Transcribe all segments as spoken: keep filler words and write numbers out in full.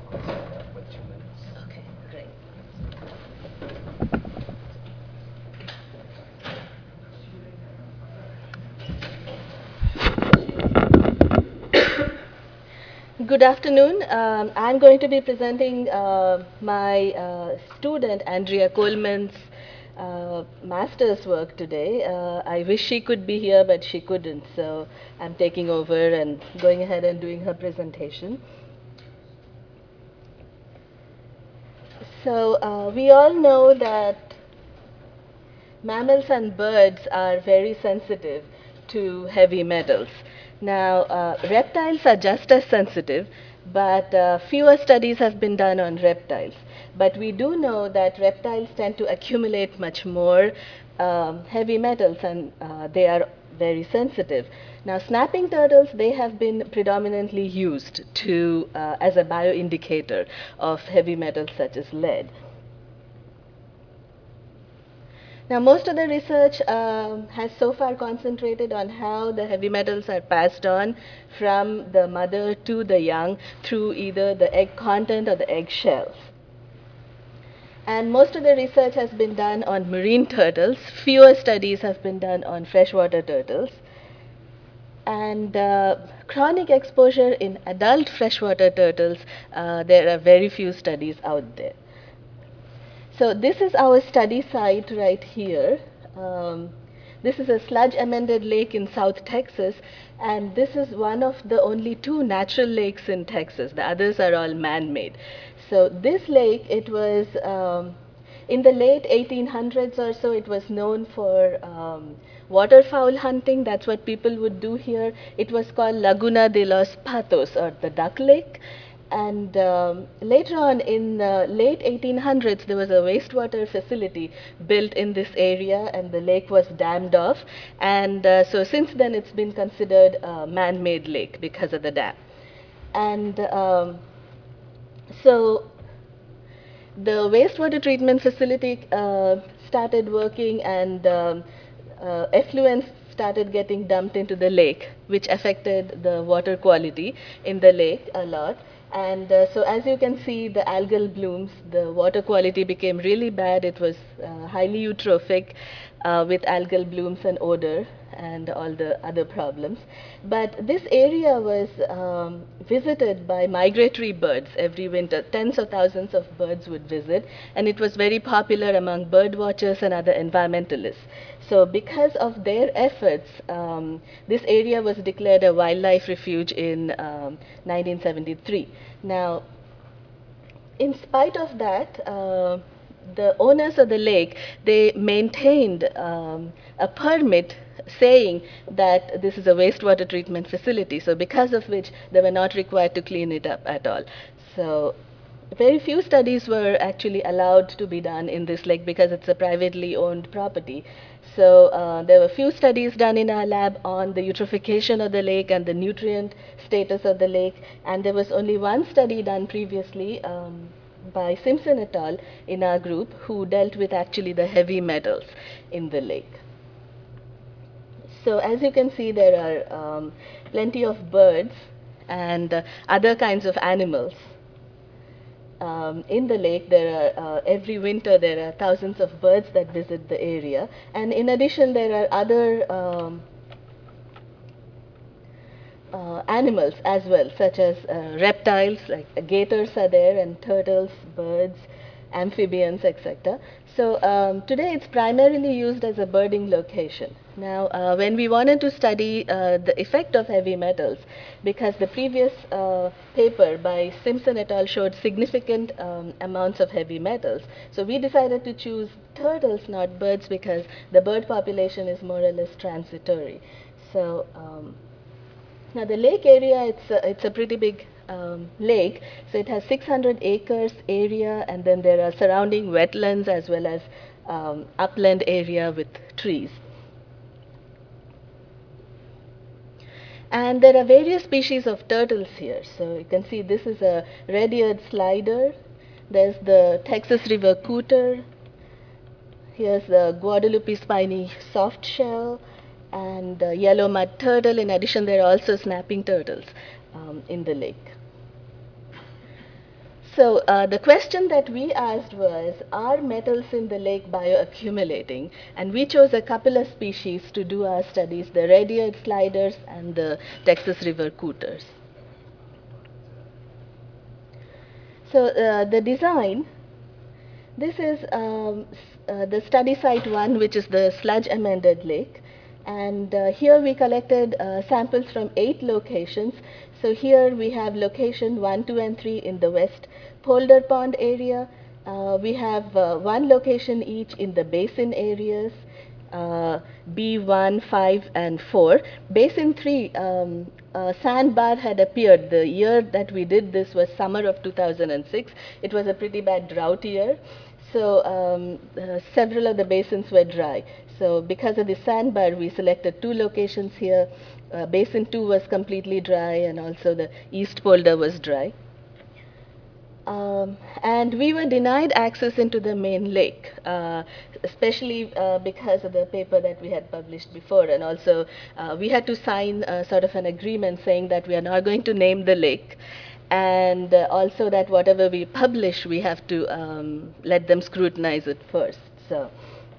with two minutes. Okay, great. Good afternoon. Um, I'm going to be presenting uh, my uh, student Andrea Coleman's uh, master's work today. Uh, I wish she could be here, but she couldn't. So I'm taking over and going ahead and doing her presentation. So uh, we all know that mammals and birds are very sensitive to heavy metals. Now, uh, reptiles are just as sensitive, but uh, fewer studies have been done on reptiles. But we do know that reptiles tend to accumulate much more um, heavy metals, and uh, they are very sensitive. Now, snapping turtles, they have been predominantly used to, uh, as a bioindicator of heavy metals such as lead. Now, most of the research um, has so far concentrated on how the heavy metals are passed on from the mother to the young through either the egg content or the egg shells. And most of the research has been done on marine turtles. Fewer studies have been done on freshwater turtles. And uh, chronic exposure in adult freshwater turtles, uh, there are very few studies out there. So this is our study site right here. Um, this is a sludge amended lake in South Texas, and this is one of the only two natural lakes in Texas. The others are all man-made. So this lake, it was um, in the late eighteen hundreds or so, it was known for um, waterfowl hunting. That's what people would do here. It was called Laguna de los Patos, or the Duck Lake. And um, later on, in the late eighteen hundreds, there was a wastewater facility built in this area, and the lake was dammed off. And uh, so since then, it's been considered a man-made lake because of the dam. And um, so the wastewater treatment facility uh, started working, and um, uh, effluents started getting dumped into the lake, which affected the water quality in the lake a lot. And uh, so, as you can see, the algal blooms, the water quality became really bad. It was uh, highly eutrophic uh, with algal blooms and odor and all the other problems. But this area was um, visited by migratory birds every winter. Tens of thousands of birds would visit, and it was very popular among bird watchers and other environmentalists. So because of their efforts, um, this area was declared a wildlife refuge in um, nineteen seventy-three. Now, in spite of that, uh, the owners of the lake, they maintained um, a permit saying that this is a wastewater treatment facility. So because of which they were not required to clean it up at all. So very few studies were actually allowed to be done in this lake because it's a privately owned property. So uh, there were few studies done in our lab on the eutrophication of the lake and the nutrient status of the lake, and there was only one study done previously um, by Simpson et al. In our group who dealt with actually the heavy metals in the lake. So as you can see, there are um, plenty of birds and uh, other kinds of animals. Um, in the lake, there are uh, every winter there are thousands of birds that visit the area, and in addition, there are other um, uh, animals as well, such as uh, reptiles, like uh, gators are there, and turtles, birds, amphibians, et cetera. So um, today it's primarily used as a birding location. Now, uh, when we wanted to study uh, the effect of heavy metals, because the previous uh, paper by Simpson et al. Showed significant um, amounts of heavy metals, so we decided to choose turtles, not birds, because the bird population is more or less transitory. So um, now the lake area, it's a, it's a pretty big um, lake. So it has six hundred acres area, and then there are surrounding wetlands as well as um, upland area with trees. And there are various species of turtles here. So you can see this is a red-eared slider. There's the Texas River cooter. Here's the Guadalupe spiny soft shell and the yellow mud turtle. In addition, there are also snapping turtles um, in the lake. So uh, the question that we asked was, are metals in the lake bioaccumulating? And we chose a couple of species to do our studies, the red-eared sliders and the Texas River cooters. So uh, the design, this is um, uh, the study site one, which is the sludge amended lake. And uh, here we collected uh, samples from eight locations. So here we have location one, two, and three in the west Polder Pond area. Uh, we have uh, one location each in the basin areas, uh, B one, five, and four. Basin three, um, uh, sandbar had appeared. The year that we did this was summer of two thousand six. It was a pretty bad drought year. So um, uh, several of the basins were dry. So because of the sandbar, we selected two locations here. Uh, basin two was completely dry, and also the East Polder was dry. Um, and we were denied access into the main lake, uh, especially uh, because of the paper that we had published before. And also, uh, we had to sign uh, sort of an agreement saying that we are not going to name the lake. And uh, also that whatever we publish, we have to um, let them scrutinize it first. So.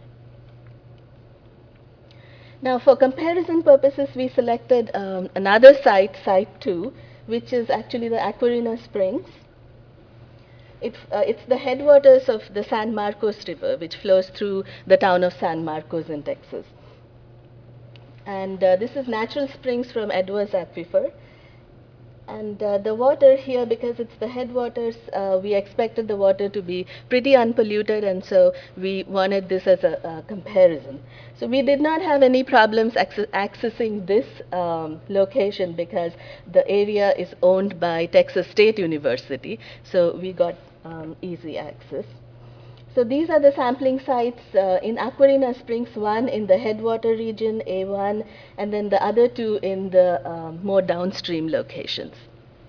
Now, for comparison purposes, we selected um, another site, Site two, which is actually the Aquarina Springs. It, uh, it's the headwaters of the San Marcos River, which flows through the town of San Marcos in Texas. And uh, this is natural springs from Edwards Aquifer. And uh, the water here, because it's the headwaters, uh, we expected the water to be pretty unpolluted, and so we wanted this as a, a comparison. So we did not have any problems access accessing this um, location because the area is owned by Texas State University, so we got um, easy access. So these are the sampling sites uh, in Aquarina Springs, one in the headwater region, A one, and then the other two in the um, more downstream locations.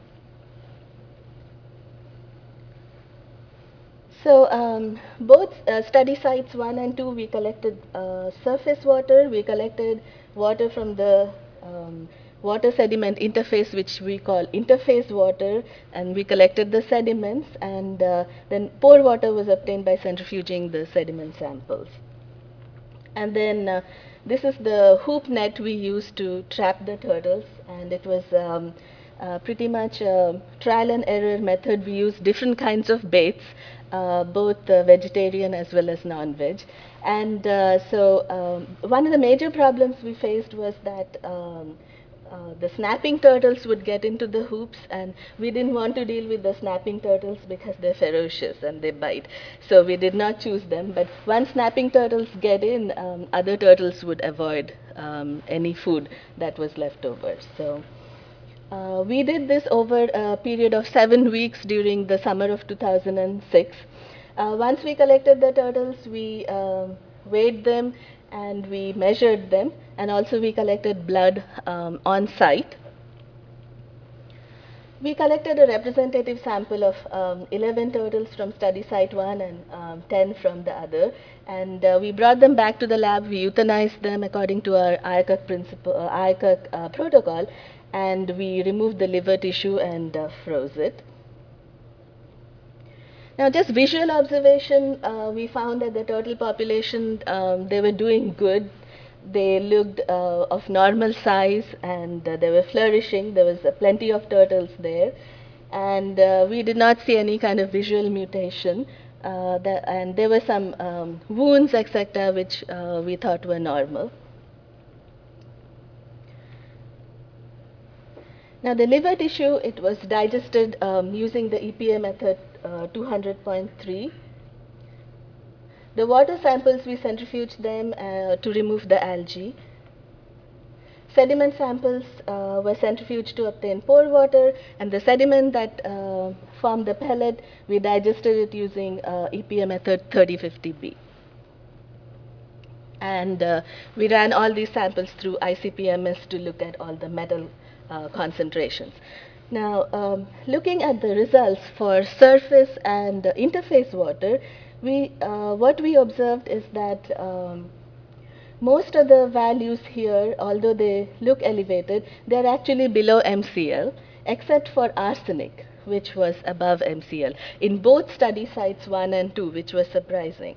So um, both uh, study sites one and two, we collected uh, surface water. We collected water from the um, water sediment interface, which we call interface water, and we collected the sediments, and uh, then pore water was obtained by centrifuging the sediment samples. And then uh, this is the hoop net we used to trap the turtles, and it was um, uh, pretty much a trial and error method. We used different kinds of baits, uh, both uh, vegetarian as well as non-veg. And uh, so um, one of the major problems we faced was that um, uh, the snapping turtles would get into the hoops, and we didn't want to deal with the snapping turtles because they're ferocious and they bite. So we did not choose them. But once snapping turtles get in, um, other turtles would avoid um, any food that was left over. So uh, we did this over a period of seven weeks during the summer of two thousand six. Uh, once we collected the turtles, we uh, weighed them and we measured them, and also we collected blood um, on site. We collected a representative sample of um, eleven turtles from study site one and um, ten from the other, and uh, we brought them back to the lab. We euthanized them according to our I A C U C principle, uh, I A C U C uh, protocol, and we removed the liver tissue and uh, froze it. Now, just visual observation, uh, we found that the turtle population, um, they were doing good. They looked uh, of normal size, and uh, they were flourishing. There was uh, plenty of turtles there. And uh, we did not see any kind of visual mutation. Uh, that, and there were some um, wounds, et cetera, which uh, we thought were normal. Now, the liver tissue, it was digested um, using the E P A method uh, two hundred point three. The water samples, we centrifuged them uh, to remove the algae. Sediment samples uh, were centrifuged to obtain pore water, and the sediment that uh, formed the pellet, we digested it using uh, E P A method thirty fifty B. And uh, we ran all these samples through I C P M S to look at all the metal uh, concentrations. Now, um, looking at the results for surface and uh, interface water, we, uh, what we observed is that um, most of the values here, although they look elevated, they're actually below M C L, except for arsenic. which was above M C L in both study sites one and two, which was surprising.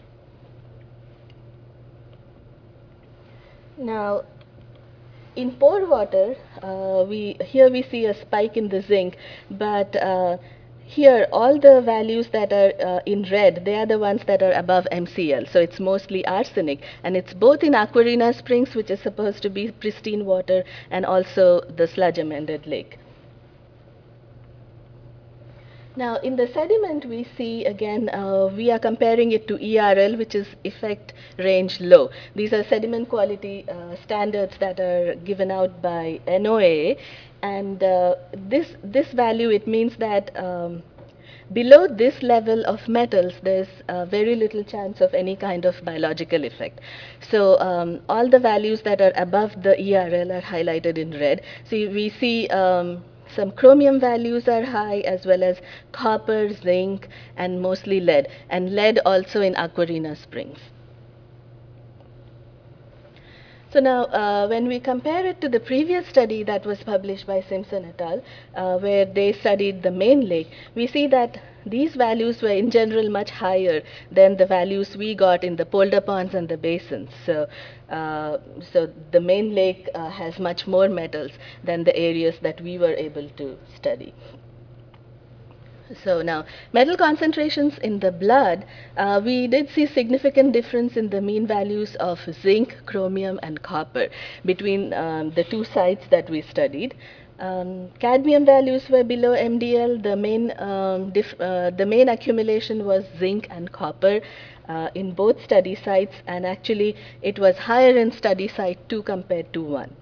Now, in pore water, uh, we here we see a spike in the zinc, but uh, here all the values that are uh, in red, they are the ones that are above M C L. So it's mostly arsenic, and it's both in Aquarina Springs, which is supposed to be pristine water, and also the sludge amended lake. Now, in the sediment, we see again, uh, we are comparing it to E R L, which is effect range low. These are sediment quality uh, standards that are given out by N O A A. And uh, this, this value, it means that um, below this level of metals, there's uh, very little chance of any kind of biological effect. So um, all the values that are above the E R L are highlighted in red. So we see um, some chromium values are high, as well as copper, zinc, and mostly lead, and lead also in Aquarina Springs. So now, uh, when we compare it to the previous study that was published by Simpson et al., uh, where they studied the main lake, we see that these values were in general much higher than the values we got in the polder ponds and the basins. So, uh, so the main lake uh, has much more metals than the areas that we were able to study. So now, metal concentrations in the blood, uh, we did see significant difference in the mean values of zinc, chromium, and copper between um, the two sites that we studied. Um, cadmium values were below M D L. The main, um, dif- uh, the main accumulation was zinc and copper uh, in both study sites, and actually it was higher in study site two compared to one.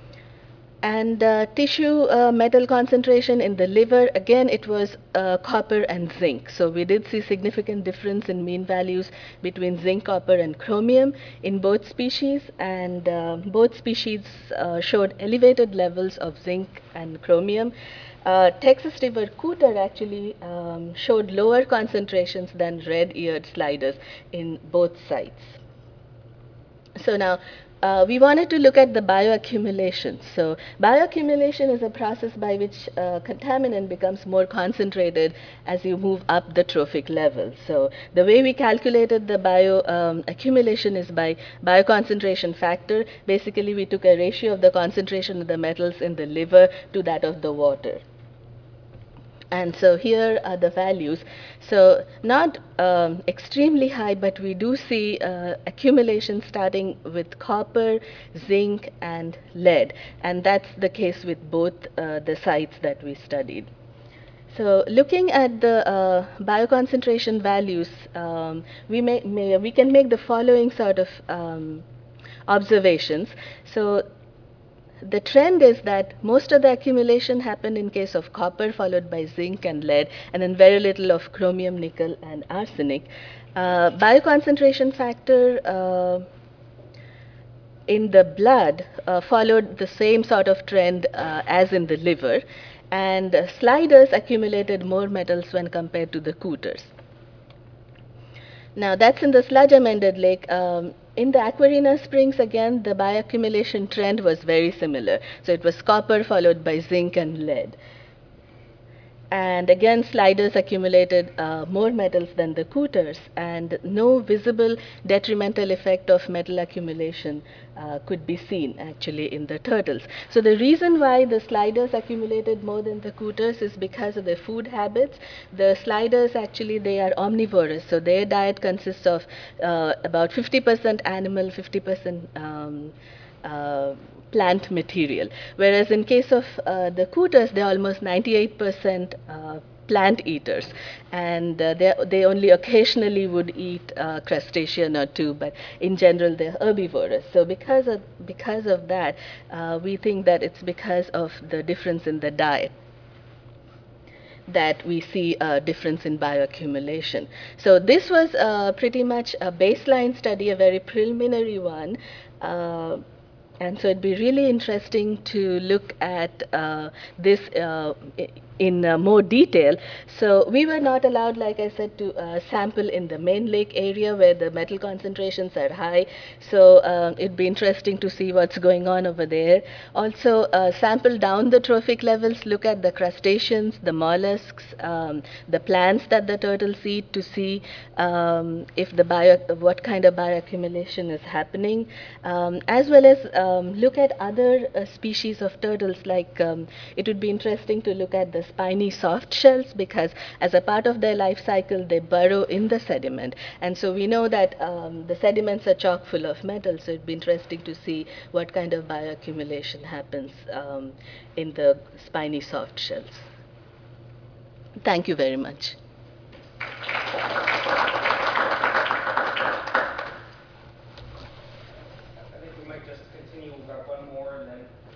And uh, tissue uh, metal concentration in the liver, again, it was uh, copper and zinc. So we did see significant difference in mean values between zinc, copper, and chromium in both species. And uh, both species uh, showed elevated levels of zinc and chromium. Uh, Texas River cooter actually um, showed lower concentrations than red-eared sliders in both sites. So now, uh, we wanted to look at the bioaccumulation. So bioaccumulation is a process by which uh, contaminant becomes more concentrated as you move up the trophic level. So the way we calculated the bioaccumulation um, is by bioconcentration factor. Basically, we took a ratio of the concentration of the metals in the liver to that of the water. And so here are the values. So not um, extremely high, but we do see uh, accumulation starting with copper, zinc, and lead. And that's the case with both uh, the sites that we studied. So looking at the uh, bioconcentration values, um, we, may, may, we can make the following sort of um, observations. So the trend is that most of the accumulation happened in case of copper, followed by zinc and lead, and then very little of chromium, nickel, and arsenic. Uh, bioconcentration factor uh, in the blood uh, followed the same sort of trend uh, as in the liver, and uh, sliders accumulated more metals when compared to the cooters. Now, that's in the sludge amended lake. Um, in the Aquarina Springs, again, the bioaccumulation trend was very similar. So it was copper followed by zinc and lead. And again, sliders accumulated uh, more metals than the cooters, and no visible detrimental effect of metal accumulation uh, could be seen actually in the turtles. So the reason why the sliders accumulated more than the cooters is because of their food habits. The sliders actually, they are omnivorous, so their diet consists of uh, about fifty percent animal, fifty percent um, uh, plant material. Whereas in case of uh, the cooters, they're almost ninety-eight percent uh, plant eaters, and uh, they, they only occasionally would eat uh, crustacean or two, but in general they're herbivorous. So because of, because of that, uh, we think that it's because of the difference in the diet that we see a difference in bioaccumulation. So this was uh, pretty much a baseline study, a very preliminary one. Uh, And so it'd be really interesting to look at uh, this uh, in uh, more detail. So we were not allowed, like I said, to uh, sample in the main lake area where the metal concentrations are high. So um, it'd be interesting to see what's going on over there. Also, uh, sample down the trophic levels, look at the crustaceans, the mollusks, um, the plants that the turtles eat to see um, if the bio, what kind of bioaccumulation is happening, um, as well as um, look at other uh, species of turtles. Like um, it would be interesting to look at the spiny soft shells, because as a part of their life cycle they burrow in the sediment, and so we know that um, the sediments are chock full of metal, so it'd be interesting to see what kind of bioaccumulation happens um, in the spiny soft shells. Thank you very much. I think we might just continue. We've got one more, and then